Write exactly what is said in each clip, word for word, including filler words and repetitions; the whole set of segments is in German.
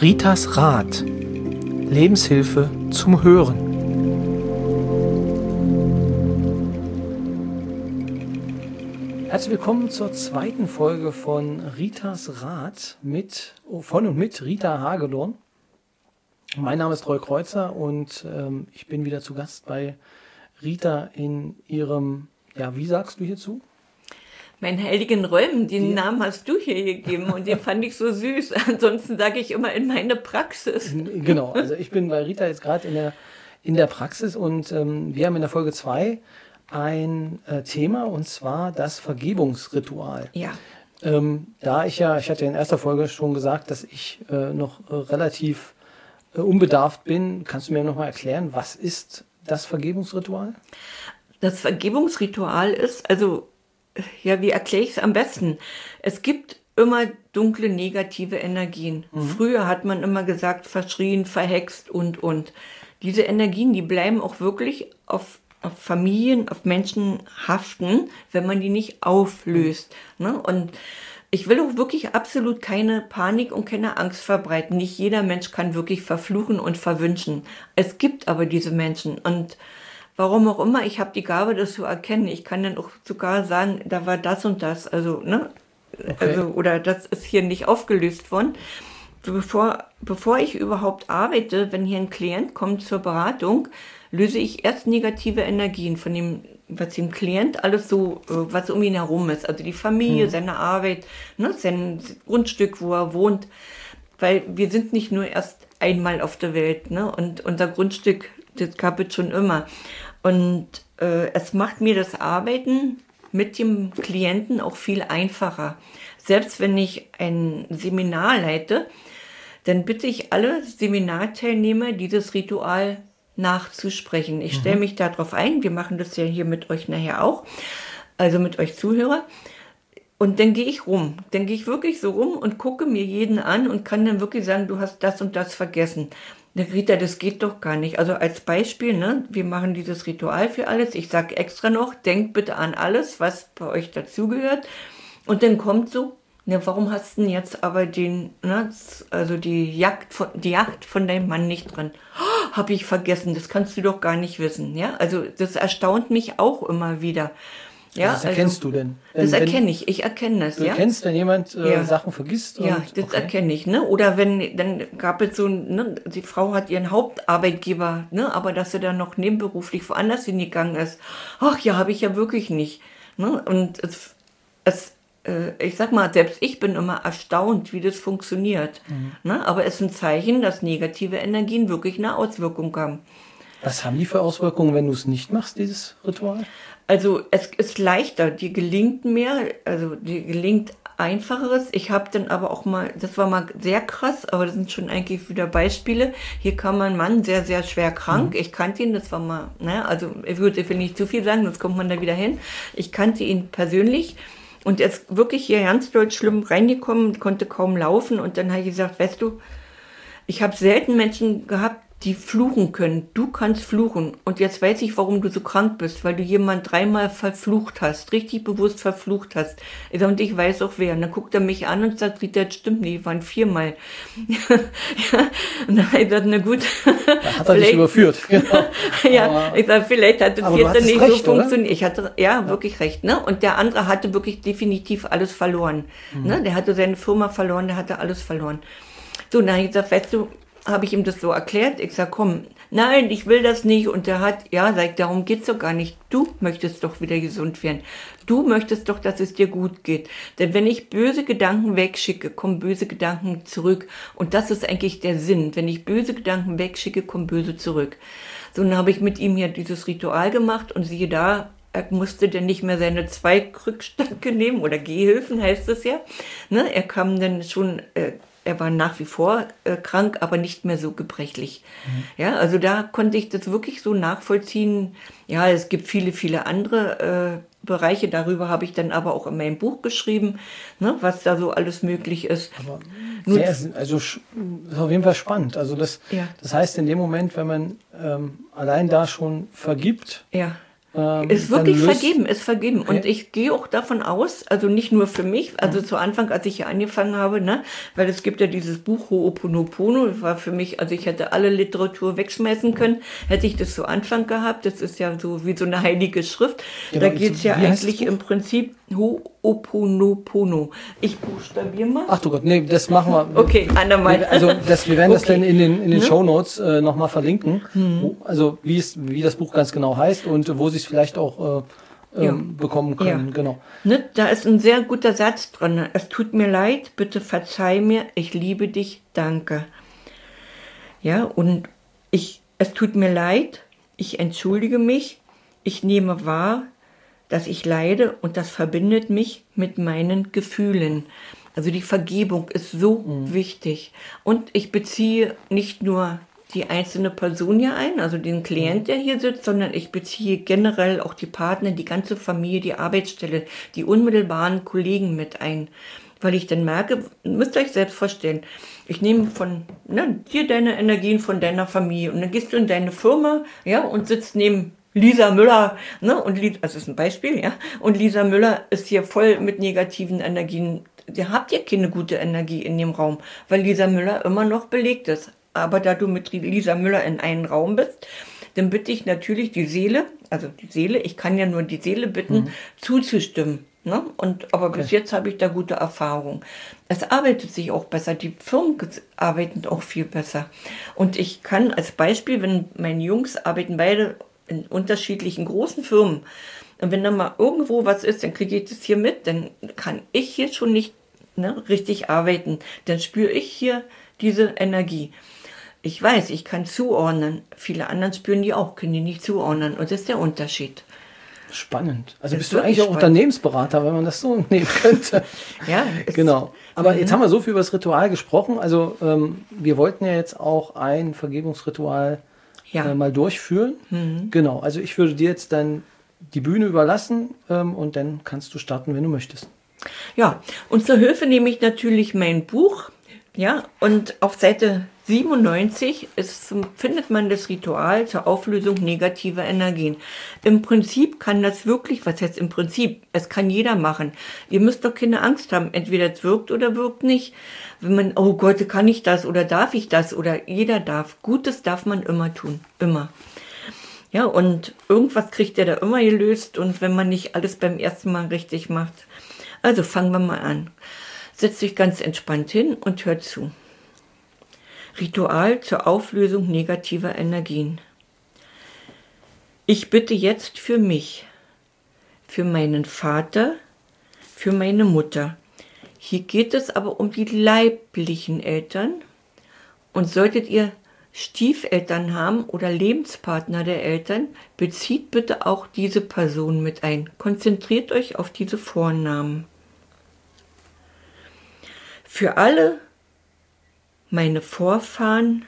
Ritas Rat. Lebenshilfe zum Hören. Herzlich willkommen zur zweiten Folge von Ritas Rat mit, von und mit Rita Hagedorn. Mein Name ist Roy Kreuzer und ähm, ich bin wieder zu Gast bei Rita in ihrem, ja, wie sagst du hierzu? Mein heiligen Räumen, den Die? Namen hast du hier gegeben und den fand ich so süß. Ansonsten sage ich immer in meine Praxis. Genau, also ich bin bei Rita jetzt gerade in der, in der Praxis und ähm, wir haben in der Folge zwei ein äh, Thema und zwar das Vergebungsritual. Ja. Ähm, da ich ja, ich hatte in erster Folge schon gesagt, dass ich äh, noch äh, relativ äh, unbedarft bin, kannst du mir noch mal erklären, was ist das Vergebungsritual? Das Vergebungsritual ist, also ja, wie erkläre ich es am besten? Es gibt immer dunkle, negative Energien. Mhm. Früher hat man immer gesagt, verschrien, verhext und, und. Diese Energien, die bleiben auch wirklich auf, auf Familien, auf Menschen haften, wenn man die nicht auflöst. Mhm. Ne? Und ich will auch wirklich absolut keine Panik und keine Angst verbreiten. Nicht jeder Mensch kann wirklich verfluchen und verwünschen. Es gibt aber diese Menschen und warum auch immer, ich habe die Gabe, das zu erkennen. Ich kann dann auch sogar sagen, da war das und das, also, ne, okay. also, oder das ist hier nicht aufgelöst worden. Bevor, bevor ich überhaupt arbeite, wenn hier ein Klient kommt zur Beratung, löse ich erst negative Energien von dem, was dem Klient alles so, was um ihn herum ist. Also die Familie, hm. seine Arbeit, ne, sein Grundstück, wo er wohnt. Weil wir sind nicht nur erst einmal auf der Welt, ne, und unser Grundstück, das gab es schon immer. Und äh, es macht mir das Arbeiten mit dem Klienten auch viel einfacher. Selbst wenn ich ein Seminar leite, dann bitte ich alle Seminarteilnehmer, dieses Ritual nachzusprechen. Ich stelle mich darauf ein, wir machen das ja hier mit euch nachher auch, also mit euch Zuhörer. Und dann gehe ich rum. Dann gehe ich wirklich so rum und gucke mir jeden an und kann dann wirklich sagen, du hast das und das vergessen. Rita, das geht doch gar nicht. Also als Beispiel, ne, wir machen dieses Ritual für alles. Ich sage extra noch, denkt bitte an alles, was bei euch dazugehört. Und dann kommt so, ne, warum hast du denn jetzt aber den, ne, also die Jagd von, die Jagd von deinem Mann nicht drin? Oh, habe ich vergessen, das kannst du doch gar nicht wissen. Ja, also das erstaunt mich auch immer wieder. Ja, also das erkennst also, du denn? Wenn, das erkenne ich, ich erkenne das. Du ja? erkennst, wenn jemand äh, ja. Sachen vergisst? Und, ja, das okay. erkenne ich. Ne? Oder wenn, dann gab es so, ne, die Frau hat ihren Hauptarbeitgeber, ne, aber dass sie dann noch nebenberuflich woanders hingegangen ist. Ach ja, habe ich ja wirklich nicht. Ne? Und es, es äh, ich sag mal, selbst ich bin immer erstaunt, wie das funktioniert. Mhm. Ne? Aber es ist ein Zeichen, dass negative Energien wirklich eine Auswirkung haben. Was haben die für Auswirkungen, wenn du es nicht machst, dieses Ritual? Also es ist leichter, dir gelingt mehr, also dir gelingt Einfacheres. Ich habe dann aber auch mal, das war mal sehr krass, aber das sind schon eigentlich wieder Beispiele. Hier kam mein Mann sehr, sehr schwer krank. Mhm. Ich kannte ihn, das war mal, ne, also ich würde nicht zu viel sagen, sonst kommt man da wieder hin. Ich kannte ihn persönlich und er ist wirklich hier ganz doll schlimm reingekommen, konnte kaum laufen und dann habe ich gesagt, weißt du, ich habe selten Menschen gehabt, die fluchen können. Du kannst fluchen. Und jetzt weiß ich, warum du so krank bist, weil du jemanden dreimal verflucht hast, richtig bewusst verflucht hast. Und ich weiß auch wer. Und dann guckt er mich an und sagt, das stimmt nicht, waren viermal. Ja. Und dann habe ich gesagt, na gut. Da hat er dich überführt. Genau. Ja, aber, ich sage, vielleicht hat das vierte nicht recht, so funktioniert. Oder? Ich hatte, ja, ja, wirklich recht. Ne? Und der andere hatte wirklich definitiv alles verloren. Mhm. Ne? Der hatte seine Firma verloren, der hatte alles verloren. So, dann habe ich gesagt, weißt du, habe ich ihm das so erklärt. Ich sag, komm, nein, ich will das nicht. Und der hat, ja, sag ich, darum geht's doch gar nicht. Du möchtest doch wieder gesund werden. Du möchtest doch, dass es dir gut geht. Denn wenn ich böse Gedanken wegschicke, kommen böse Gedanken zurück. Und das ist eigentlich der Sinn. Wenn ich böse Gedanken wegschicke, kommen böse zurück. So, dann habe ich mit ihm ja dieses Ritual gemacht und siehe da, er musste dann nicht mehr seine zwei Krückstücke nehmen oder Gehhilfen heißt es ja. Ne? Er kam dann schon, äh, er war nach wie vor äh, krank, aber nicht mehr so gebrechlich. Mhm. Ja, also da konnte ich das wirklich so nachvollziehen. Ja, es gibt viele, viele andere äh, Bereiche. Darüber habe ich dann aber auch in meinem Buch geschrieben, ne, was da so alles möglich ist. Aber sehr, also ist auf jeden Fall spannend. Also das, ja. das heißt, in dem Moment, wenn man ähm, allein da schon vergibt, ja. Ähm, Ist wirklich dann löst- vergeben, ist vergeben. Und Okay. ich gehe auch davon aus, also nicht nur für mich, also zu Anfang, als ich hier angefangen habe, ne, weil es gibt ja dieses Buch Ho'oponopono, das war für mich, also ich hätte alle Literatur wegschmeißen können, hätte ich das zu Anfang gehabt, das ist ja so wie so eine heilige Schrift. Genau, Da geht es ja wie heißt das eigentlich Buch? im Prinzip Ho'oponopono. Ich buchstabiere mal. Ach du Gott, nee, das machen wir. Okay, andermal. Also das, wir werden das Okay. dann in den, in den Ne? Shownotes äh, nochmal verlinken. Wo, also wie es, wie das Buch ganz genau heißt und wo Sie es vielleicht auch äh, ähm, Ja. bekommen können. Ja. Genau. Ne, da ist ein sehr guter Satz drin. Es tut mir leid, bitte verzeih mir, ich liebe dich, danke. Ja, und ich, es tut mir leid, ich entschuldige mich, ich nehme wahr, dass ich leide und das verbindet mich mit meinen Gefühlen. Also die Vergebung ist so wichtig. Und ich beziehe nicht nur die einzelne Person hier ein, also den Klient, der hier sitzt, sondern ich beziehe generell auch die Partner, die ganze Familie, die Arbeitsstelle, die unmittelbaren Kollegen mit ein. Weil ich dann merke, müsst ihr euch selbst vorstellen, ich nehme von ne, dir deine Energien von deiner Familie und dann gehst du in deine Firma, ja, und sitzt neben Lisa Müller, ne, und Lisa, das ist ein Beispiel, ja, und Lisa Müller ist hier voll mit negativen Energien. Ihr habt ja keine gute Energie in dem Raum, weil Lisa Müller immer noch belegt ist. Aber da du mit Lisa Müller in einem Raum bist, dann bitte ich natürlich die Seele, also die Seele, ich kann ja nur die Seele bitten, mhm. zuzustimmen. Ne? Und, aber okay. bis jetzt habe ich da gute Erfahrungen. Es arbeitet sich auch besser, die Firmen arbeiten auch viel besser. Und ich kann als Beispiel, wenn meine Jungs arbeiten beide in unterschiedlichen großen Firmen, und wenn da mal irgendwo was ist, dann kriege ich das hier mit, dann kann ich hier schon nicht ne, richtig arbeiten. Dann spüre ich hier diese Energie. Ich weiß, ich kann zuordnen. Viele anderen spüren die auch, können die nicht zuordnen. Und das ist der Unterschied. Spannend. Also Das bist ist du eigentlich auch spannend. Unternehmensberater, wenn man das so nehmen könnte. Ja. es- Genau. Aber Mhm. jetzt haben wir so viel über das Ritual gesprochen. Also ähm, wir wollten ja jetzt auch ein Vergebungsritual Ja. äh, mal durchführen. Genau. Also ich würde dir jetzt dann die Bühne überlassen ähm, und dann kannst du starten, wenn du möchtest. Ja, und zur Hilfe nehme ich natürlich mein Buch. Ja, und auf Seite siebenundneunzig ist, findet man das Ritual zur Auflösung negativer Energien. Im Prinzip kann das wirklich, was heißt im Prinzip, es kann jeder machen. Ihr müsst doch keine Angst haben, entweder es wirkt oder wirkt nicht. Wenn man, oh Gott, kann ich das oder darf ich das oder jeder darf. Gutes darf man immer tun, immer. Ja, und irgendwas kriegt ihr da immer gelöst und wenn man nicht alles beim ersten Mal richtig macht. Also fangen wir mal an. Setzt euch ganz entspannt hin und hört zu. Ritual zur Auflösung negativer Energien. Ich bitte jetzt für mich, für meinen Vater, für meine Mutter. Hier geht es aber um die leiblichen Eltern. Und solltet ihr Stiefeltern haben oder Lebenspartner der Eltern, bezieht bitte auch diese Person mit ein. Konzentriert euch auf diese Vornamen. Für alle meine Vorfahren,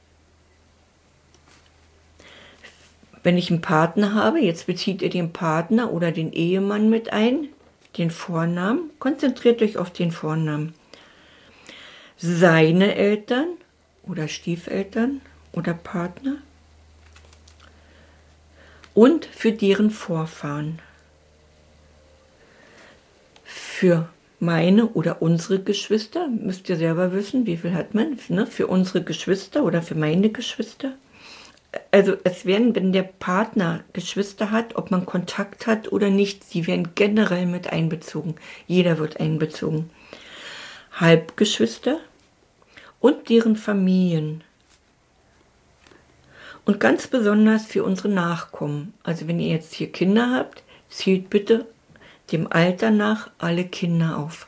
wenn ich einen Partner habe, jetzt bezieht ihr den Partner oder den Ehemann mit ein, den Vornamen, konzentriert euch auf den Vornamen. Seine Eltern oder Stiefeltern oder Partner und für deren Vorfahren. Für meine oder unsere Geschwister, müsst ihr selber wissen, wie viel hat man, ne? Für unsere Geschwister oder für meine Geschwister. Also es werden, wenn der Partner Geschwister hat, ob man Kontakt hat oder nicht, sie werden generell mit einbezogen. Jeder wird einbezogen. Halbgeschwister und deren Familien. Und ganz besonders für unsere Nachkommen. Also wenn ihr jetzt hier Kinder habt, zählt bitte dem Alter nach alle Kinder auf.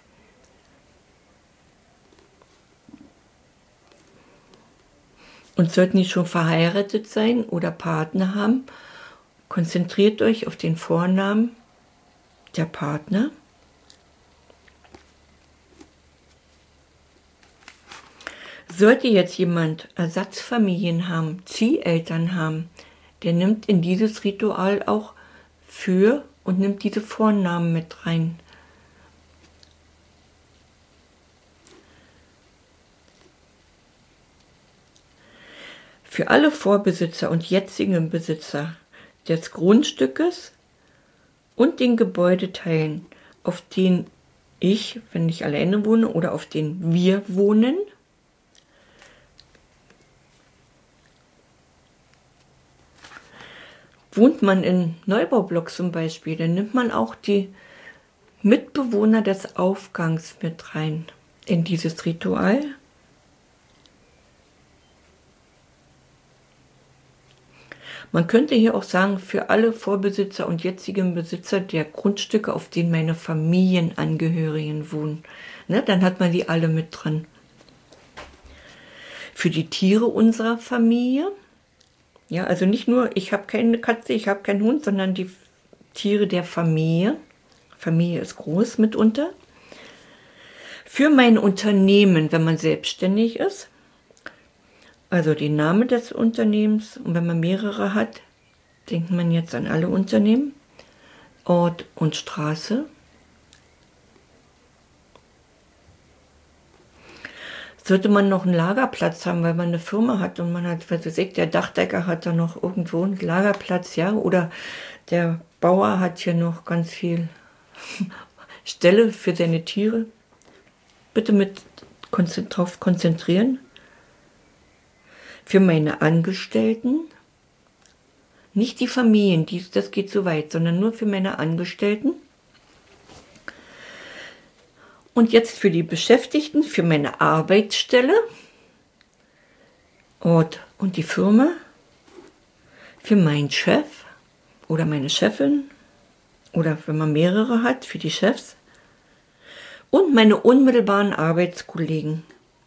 Und sollten die schon verheiratet sein oder Partner haben, konzentriert euch auf den Vornamen der Partner. Sollte jetzt jemand Ersatzfamilien haben, Zieheltern haben, der nimmt in dieses Ritual auch für und nimmt diese Vornamen mit rein. Für alle Vorbesitzer und jetzigen Besitzer des Grundstückes und den Gebäudeteilen, auf denen ich, wenn ich alleine wohne oder auf denen wir wohnen, wohnt man in Neubaublocks zum Beispiel, dann nimmt man auch die Mitbewohner des Aufgangs mit rein in dieses Ritual. Man könnte hier auch sagen, für alle Vorbesitzer und jetzigen Besitzer der Grundstücke, auf denen meine Familienangehörigen wohnen. Ne, dann hat man die alle mit dran. Für die Tiere unserer Familie, ja, also nicht nur, ich habe keine Katze, ich habe keinen Hund, sondern die Tiere der Familie. Familie ist groß mitunter. Für mein Unternehmen, wenn man selbstständig ist, also den Namen des Unternehmens, und wenn man mehrere hat, denkt man jetzt an alle Unternehmen, Ort und Straße. Sollte man noch einen Lagerplatz haben, weil man eine Firma hat und man hat, was weiß ich, der Dachdecker hat da noch irgendwo einen Lagerplatz, ja, oder der Bauer hat hier noch ganz viel Stelle für seine Tiere. Bitte mit drauf konzentrieren. Für meine Angestellten, nicht die Familien, die, das geht zu weit, sondern nur für meine Angestellten. Und jetzt für die Beschäftigten, für meine Arbeitsstelle, Ort und die Firma, für meinen Chef oder meine Chefin oder wenn man mehrere hat, für die Chefs und meine unmittelbaren Arbeitskollegen.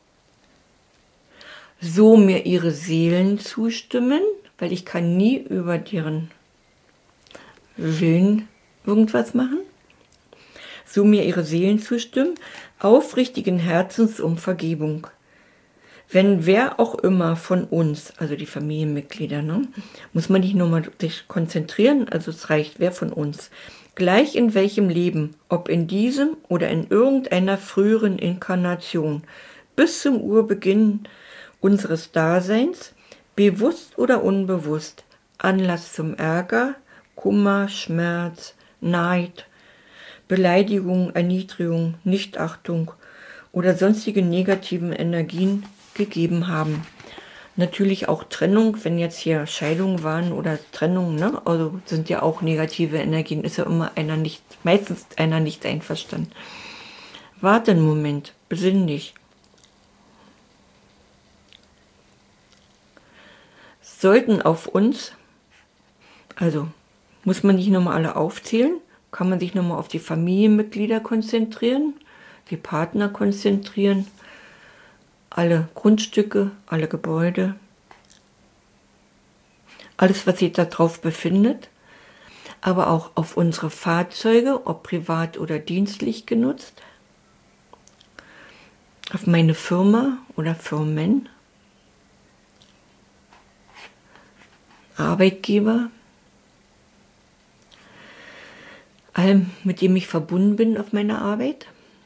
So mir ihre Seelen zustimmen, weil ich kann nie über deren Willen irgendwas machen. So mir ihre Seelen zustimmen, aufrichtigen Herzens um Vergebung. Wenn wer auch immer von uns, also die Familienmitglieder, ne, muss man nicht nur mal sich konzentrieren, also es reicht, wer von uns, gleich in welchem Leben, ob in diesem oder in irgendeiner früheren Inkarnation, bis zum Urbeginn unseres Daseins, bewusst oder unbewusst, Anlass zum Ärger, Kummer, Schmerz, Neid, Beleidigung, Erniedrigung, Nichtachtung oder sonstige negativen Energien gegeben haben. Natürlich auch Trennung, wenn jetzt hier Scheidungen waren oder Trennung, ne? Also sind ja auch negative Energien, ist ja immer einer nicht, meistens einer nicht einverstanden. Warte einen Moment, besinn dich. Sollten auf uns, also muss man nicht nochmal alle aufzählen, kann man sich nochmal auf die Familienmitglieder konzentrieren, die Partner konzentrieren, alle Grundstücke, alle Gebäude, alles, was sich darauf befindet, aber auch auf unsere Fahrzeuge, ob privat oder dienstlich genutzt, auf meine Firma oder Firmen, Arbeitgeber, allem, mit dem ich verbunden bin auf meiner Arbeit,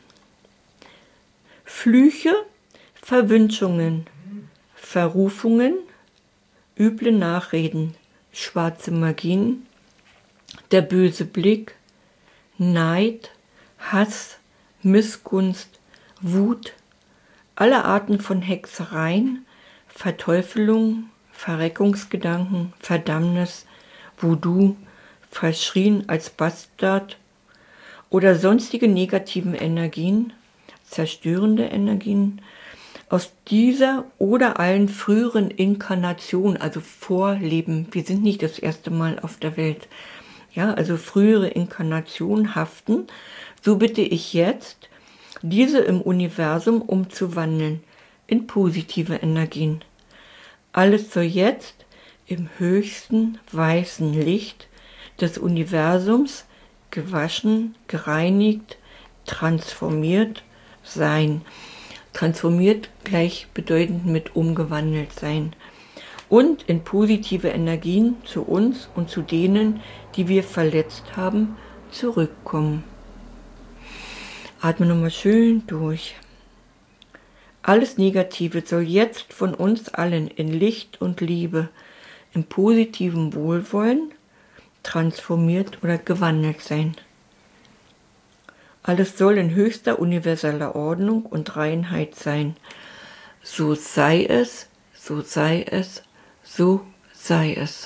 Flüche, Verwünschungen, Verrufungen, üble Nachreden, schwarze Magien, der böse Blick, Neid, Hass, Missgunst, Wut, alle Arten von Hexereien, Verteufelung, Verreckungsgedanken, Verdammnis, Voodoo, verschrien als Bastard oder sonstige negativen Energien, zerstörende Energien, aus dieser oder allen früheren Inkarnationen, also Vorleben, wir sind nicht das erste Mal auf der Welt, ja, also frühere Inkarnationen haften, so bitte ich jetzt, diese im Universum umzuwandeln in positive Energien. Alles soll jetzt im höchsten weißen Licht des Universums gewaschen, gereinigt, transformiert sein. Transformiert gleichbedeutend mit umgewandelt sein. Und in positive Energien zu uns und zu denen, die wir verletzt haben, zurückkommen. Atme nochmal schön durch. Alles Negative soll jetzt von uns allen in Licht und Liebe, im positiven Wohlwollen transformiert oder gewandelt sein. Alles soll in höchster universeller Ordnung und Reinheit sein. So sei es, so sei es, so sei es.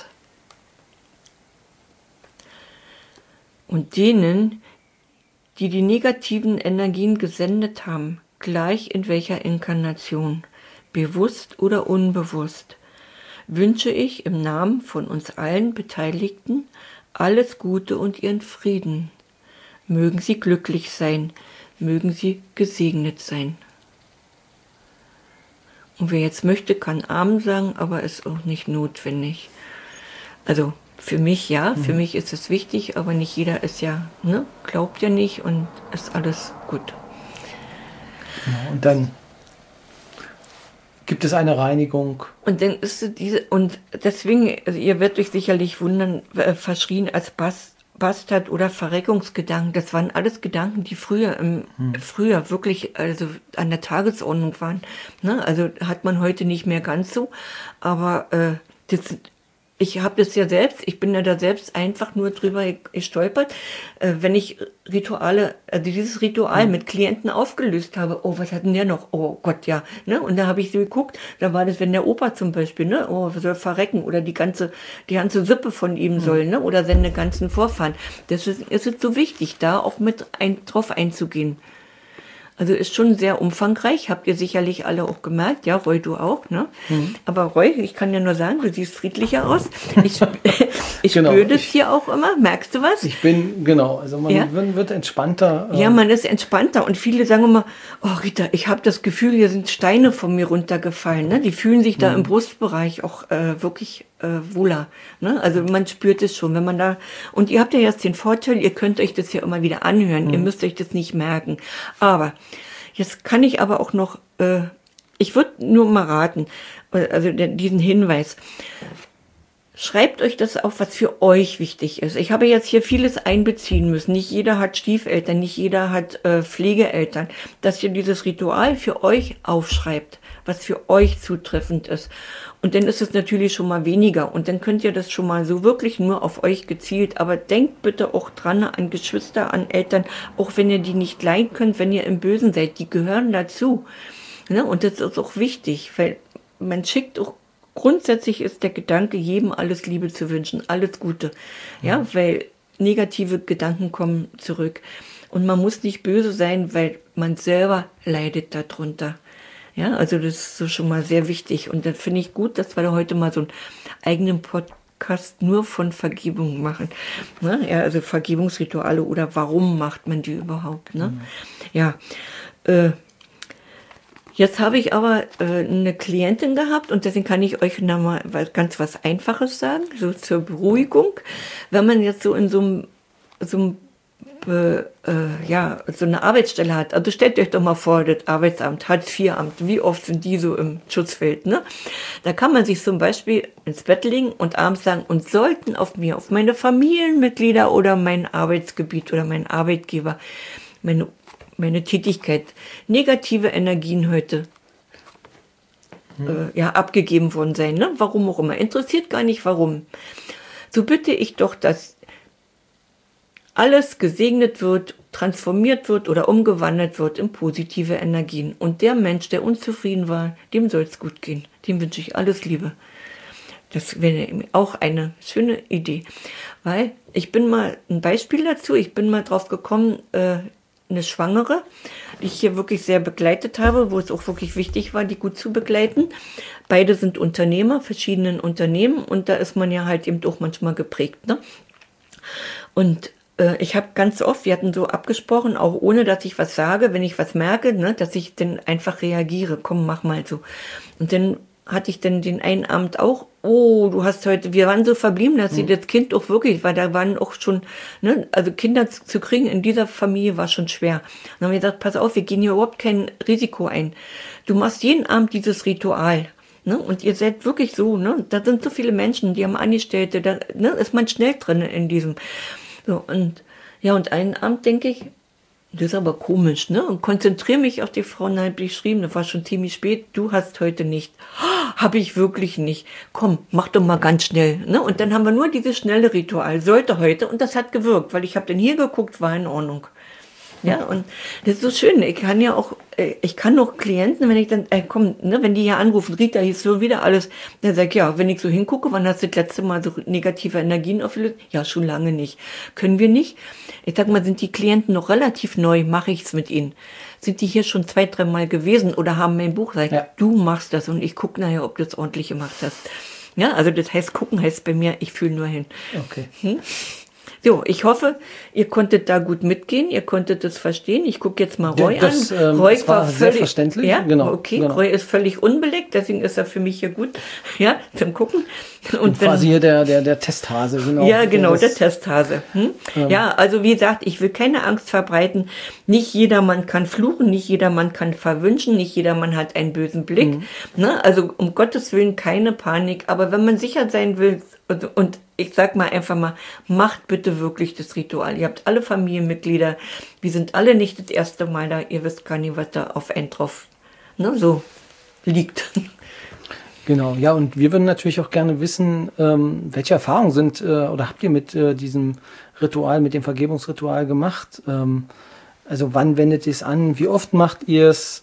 Und denen, die die negativen Energien gesendet haben, gleich in welcher Inkarnation, bewusst oder unbewusst, wünsche ich im Namen von uns allen Beteiligten alles Gute und ihren Frieden. Mögen sie glücklich sein, mögen sie gesegnet sein. Und wer jetzt möchte, kann Amen sagen, aber ist auch nicht notwendig. Also für mich ja, mhm. für mich ist es wichtig, aber nicht jeder ist ja, ne, glaubt ja nicht und ist alles gut. Genau, und dann gibt es eine Reinigung. Und dann ist diese, und deswegen, also ihr werdet euch sicherlich wundern, äh, verschrien als Bass. Bastard oder Verreckungsgedanken, das waren alles Gedanken, die früher im, hm. früher wirklich also an der Tagesordnung waren. Ne? Also hat man heute nicht mehr ganz so, aber äh, das, ich habe das ja selbst, ich bin ja da selbst einfach nur drüber gestolpert, äh, wenn ich Rituale, also dieses Ritual hm. mit Klienten aufgelöst habe. Oh, was hat denn der noch? Oh Gott, ja. Ne? Und da habe ich so geguckt, da war das, wenn der Opa zum Beispiel, ne, oh, soll verrecken oder die ganze, die ganze Sippe von ihm hm. soll, ne, oder seine ganzen Vorfahren. Deswegen ist es so wichtig, da auch mit ein, drauf einzugehen. Also ist schon sehr umfangreich, habt ihr sicherlich alle auch gemerkt, ja, Roy, du auch, ne? Mhm. Aber Roy, ich kann ja nur sagen, du siehst friedlicher aus. Ich, ich genau, spüre das ich, hier auch immer, merkst du was? Ich bin, genau, also man ja? wird, wird entspannter. Äh ja, man ist entspannter und viele sagen immer, oh Rita, ich habe das Gefühl, hier sind Steine von mir runtergefallen, ne? Die fühlen sich da mhm. im Brustbereich auch äh, wirklich äh, wohler, ne? Also man spürt es schon, wenn man da, und ihr habt ja jetzt den Vorteil, ihr könnt euch das ja immer wieder anhören, mhm. ihr müsst euch das nicht merken, aber jetzt kann ich aber auch noch, äh, ich würde nur mal raten, also diesen Hinweis, schreibt euch das auf, was für euch wichtig ist. Ich habe jetzt hier vieles einbeziehen müssen. Nicht jeder hat Stiefeltern, nicht jeder hat äh, Pflegeeltern. Dass ihr dieses Ritual für euch aufschreibt, was für euch zutreffend ist. Und dann ist es natürlich schon mal weniger. Und dann könnt ihr das schon mal so wirklich nur auf euch gezielt. Aber denkt bitte auch dran an Geschwister, an Eltern, auch wenn ihr die nicht leiden könnt, wenn ihr im Bösen seid. Die gehören dazu. Ne? Und das ist auch wichtig, weil man schickt auch, grundsätzlich ist der Gedanke, jedem alles Liebe zu wünschen, alles Gute. Ja, mhm. weil negative Gedanken kommen zurück. Und man muss nicht böse sein, weil man selber leidet darunter. Ja, also das ist so schon mal sehr wichtig. Und dann finde ich gut, dass wir da heute mal so einen eigenen Podcast nur von Vergebung machen. Ne? Ja, also Vergebungsrituale oder warum macht man die überhaupt? Ne? Mhm. Ja, äh, jetzt habe ich aber äh, eine Klientin gehabt und deswegen kann ich euch noch mal ganz was Einfaches sagen, so zur Beruhigung. Wenn man jetzt so in so einem, so einem Äh, äh, ja, so eine Arbeitsstelle hat. Also stellt euch doch mal vor, das Arbeitsamt, Hartz vier Amt, wie oft sind die so im Schutzfeld, ne? Da kann man sich zum Beispiel ins Bett legen und abends sagen, und sollten auf mir, auf meine Familienmitglieder oder mein Arbeitsgebiet oder mein Arbeitgeber, meine, meine Tätigkeit, negative Energien heute hm. äh, ja, abgegeben worden sein, ne? Warum auch immer. Interessiert gar nicht, warum. So bitte ich doch, dass alles gesegnet wird, transformiert wird oder umgewandelt wird in positive Energien. Und der Mensch, der unzufrieden war, dem soll es gut gehen. Dem wünsche ich alles Liebe. Das wäre auch eine schöne Idee. Weil ich bin mal, ein Beispiel dazu, ich bin mal drauf gekommen, äh, eine Schwangere, die ich hier wirklich sehr begleitet habe, wo es auch wirklich wichtig war, die gut zu begleiten. Beide sind Unternehmer, verschiedenen Unternehmen, und da ist man ja halt eben auch manchmal geprägt, ne? Und ich habe ganz oft, wir hatten so abgesprochen, auch ohne, dass ich was sage, wenn ich was merke, ne, dass ich dann einfach reagiere, komm, mach mal so. Und dann hatte ich dann den einen Abend auch, oh, du hast heute, wir waren so verblieben, dass sie mhm. das Kind auch wirklich, weil da waren auch schon, ne, also Kinder zu, zu kriegen in dieser Familie war schon schwer. Dann haben wir gesagt, pass auf, wir gehen hier überhaupt kein Risiko ein. Du machst jeden Abend dieses Ritual. Ne? Und ihr seid wirklich so, ne, da sind so viele Menschen, die haben Angestellte, da, ne, ist man schnell drin in diesem. So, und ja, und einen Abend denke ich, Das ist aber komisch, ne? Und konzentriere mich auf die Frau Neiblich geschrieben, das war schon ziemlich spät, du hast heute nicht. Oh, habe ich wirklich nicht. Komm, mach doch mal ganz schnell, ne? Und dann haben wir nur dieses schnelle Ritual, sollte heute, und das hat gewirkt, weil ich habe dann hier geguckt, war in Ordnung. Ja, und das ist so schön. Ich kann ja auch, ich kann noch Klienten, wenn ich dann, äh, komm, ne, wenn die hier anrufen, Rita, hier ist so wieder alles, dann sag ich, ja, wenn ich so hingucke, wann hast du das letzte Mal so negative Energien aufgelöst? Ja, schon lange nicht. Können wir nicht? Ich sag mal, sind die Klienten noch relativ neu, mache ich's mit ihnen. Sind die hier schon zwei, drei Mal gewesen oder haben mein Buch gesagt, ja. Du machst das und ich gucke nachher, ob du es ordentlich gemacht hast. Ja, also das heißt, gucken heißt bei mir, ich fühle nur hin. Okay. Hm? So, ich hoffe, ihr konntet da gut mitgehen, ihr konntet es verstehen. Ich gucke jetzt mal Roy das, an. Ähm, Roy das war, war völlig, sehr verständlich. Ja, genau, okay. Genau. Roy ist völlig unbelegt, deswegen ist er für mich hier gut. Ja, zum Gucken. Und wenn, quasi hier der, der, der Testhase, genau. Ja, genau, das, der Testhase. Hm? Ähm. Ja, also wie gesagt, ich will keine Angst verbreiten. Nicht jedermann kann fluchen, nicht jedermann kann verwünschen, nicht jedermann hat einen bösen Blick. Mhm. Ne? Also um Gottes Willen keine Panik. Aber wenn man sicher sein will, und, und ich sag mal einfach mal, macht bitte wirklich das Ritual. Ihr habt alle Familienmitglieder, wir sind alle nicht das erste Mal da, ihr wisst gar nicht, was da auf einen drauf, ne, so liegt. Genau, ja, und wir würden natürlich auch gerne wissen, ähm, welche Erfahrungen sind äh, oder habt ihr mit äh, diesem Ritual, mit dem Vergebungsritual gemacht? Ähm, also wann wendet ihr es an? Wie oft macht ihr es?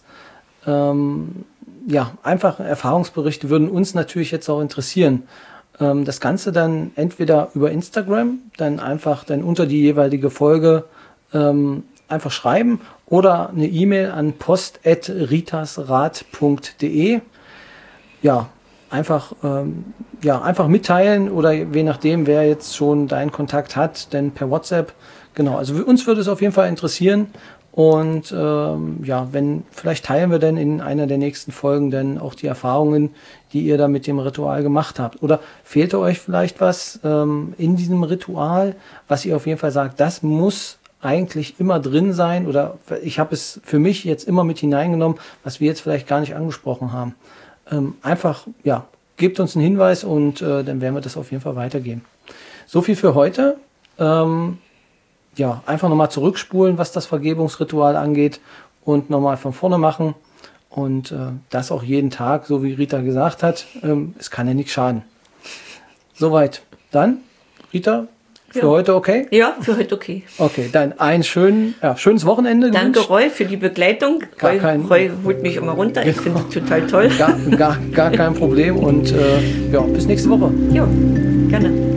Ähm, ja, einfach Erfahrungsberichte würden uns natürlich jetzt auch interessieren. Ähm, das Ganze dann entweder über Instagram, dann einfach dann unter die jeweilige Folge ähm, einfach schreiben oder eine E-Mail an post at ritasrat punkt de. Ja, einfach, ähm, ja, einfach mitteilen oder je nachdem, wer jetzt schon deinen Kontakt hat, dann per WhatsApp. Genau, also uns würde es auf jeden Fall interessieren und ähm, ja, wenn, vielleicht teilen wir dann in einer der nächsten Folgen dann auch die Erfahrungen, die ihr da mit dem Ritual gemacht habt. Oder fehlte euch vielleicht was ähm, in diesem Ritual, was ihr auf jeden Fall sagt, das muss eigentlich immer drin sein oder ich habe es für mich jetzt immer mit hineingenommen, was wir jetzt vielleicht gar nicht angesprochen haben. Ähm, einfach, ja, gebt uns einen Hinweis und äh, dann werden wir das auf jeden Fall weitergeben. So viel für heute. Ähm, ja, einfach nochmal zurückspulen, was das Vergebungsritual angeht und nochmal von vorne machen und äh, das auch jeden Tag, so wie Rita gesagt hat. Ähm, es kann ja nichts schaden. Soweit. Dann, Rita, für ja. heute okay? Ja, für heute okay. Okay, dann ein schön, ja, schönes Wochenende Danke, gewünscht. Roy, für die Begleitung. Gar Roy, kein, Roy holt mich immer runter. Ich finde es total toll. Gar, gar, gar kein Problem und äh, ja, bis nächste Woche. Ja, gerne.